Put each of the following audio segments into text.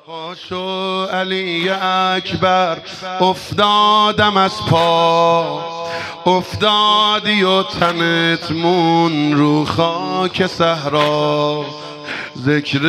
پاشو علی اکبر، افتادم از پا، افتادی و تنت مون رو خاک صحرا. ذکر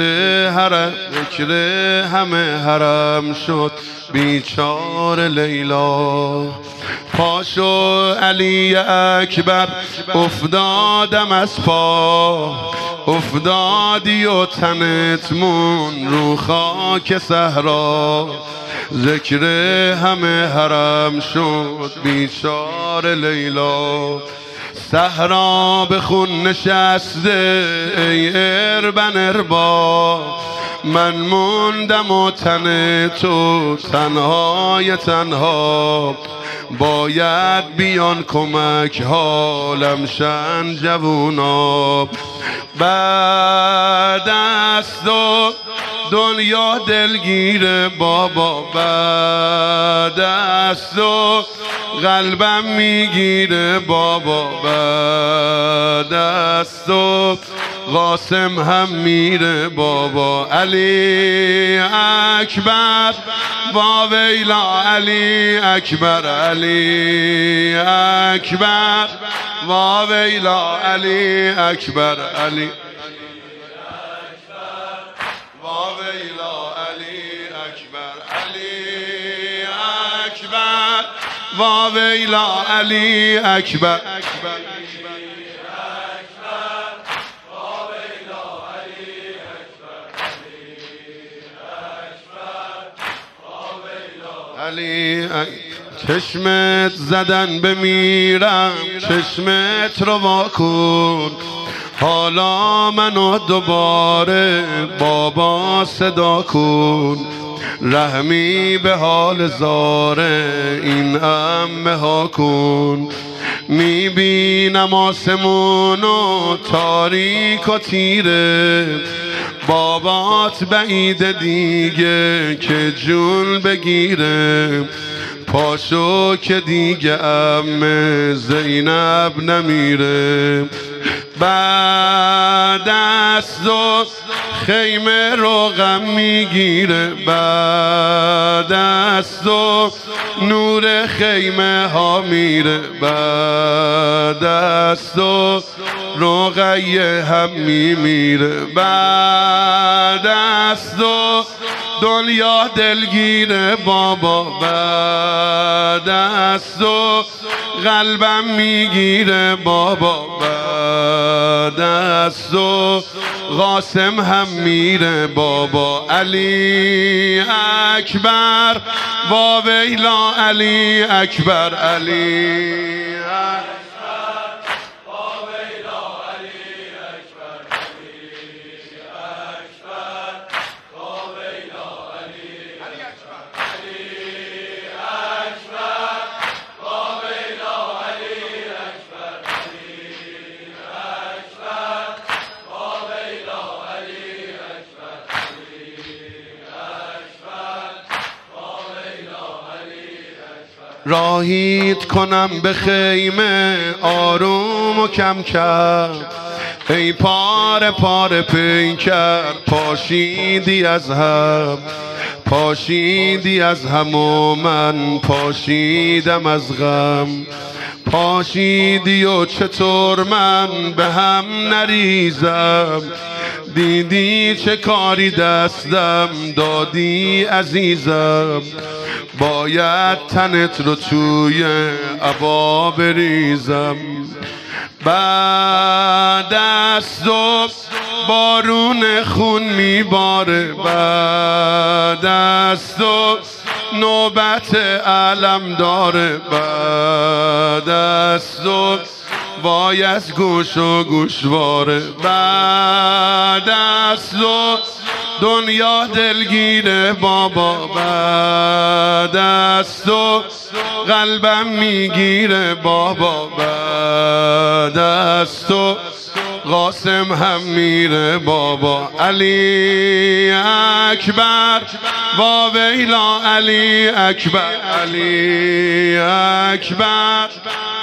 همه حرم شد بیچار لیلا. پاشو علی اکبر، افتادم از پا، افتادی و تنت مون رو خاک صحرا. ذکر همه حرم شد بیچار لیلا. صحرا به خون نشسته ای اربن اربا، من موندم و تن تو تنهای تنها. باید بیان کمک حالم شن جوونا. بعد از تو دنیا دلگیر بابا، بعد از تو قلبم میگیره بابا، بعد از تو قاسم هم میره بابا. علی اکبر وا ویلا، علی اکبر، علی اکبر وا ویلا، علی اکبر، علی وا ویلا، علی اکبر، علی اکبر وا ویلا، علی اکبر. علی چشمت زدن بمیرم، چشمت رو واکن، حالا منو دوباره بابا صدا کن. رحمی به حال زاره این عمه ها کن. میبینم آسمونو تاریک و تیره، بابات بعید دیگه که جون بگیره. پاشو که دیگه عمه زینب نمیره. بعد از تو خیمه رو غم میگیره، بعد از تو نور خیمه ها میره، بعد از تو رقیه هم میمیره. بعد از تو دنیا دلگیره بابا، بعد از تو قلبم میگیره بابا، بعد از تو قاسم هم میره بابا. علی اکبر وا ویلا، علی اکبر، علی راهیت کنم به خیمه آروم و کم کم، ای پاره پاره پیکر پاشیدی از هم، پاشیدی از هم و من پاشیدم از غم. پاشیدی و چطور من به هم نریزم، دیدی چه کاری دستم دادی عزیزم. باید تنت رو توی عبا بریزم. بعد از تو بارون خون میباره، بعد از تو نوبت علم داره، بعد از تو وای از گوش و گوشواره. بعد از تو دنیا دلگیره بابا، بعد از تو قلبم میگیره بابا، بعد از تو قاسم هم میره بابا. علی اکبر وا ویلا، علی اکبر، علی اکبر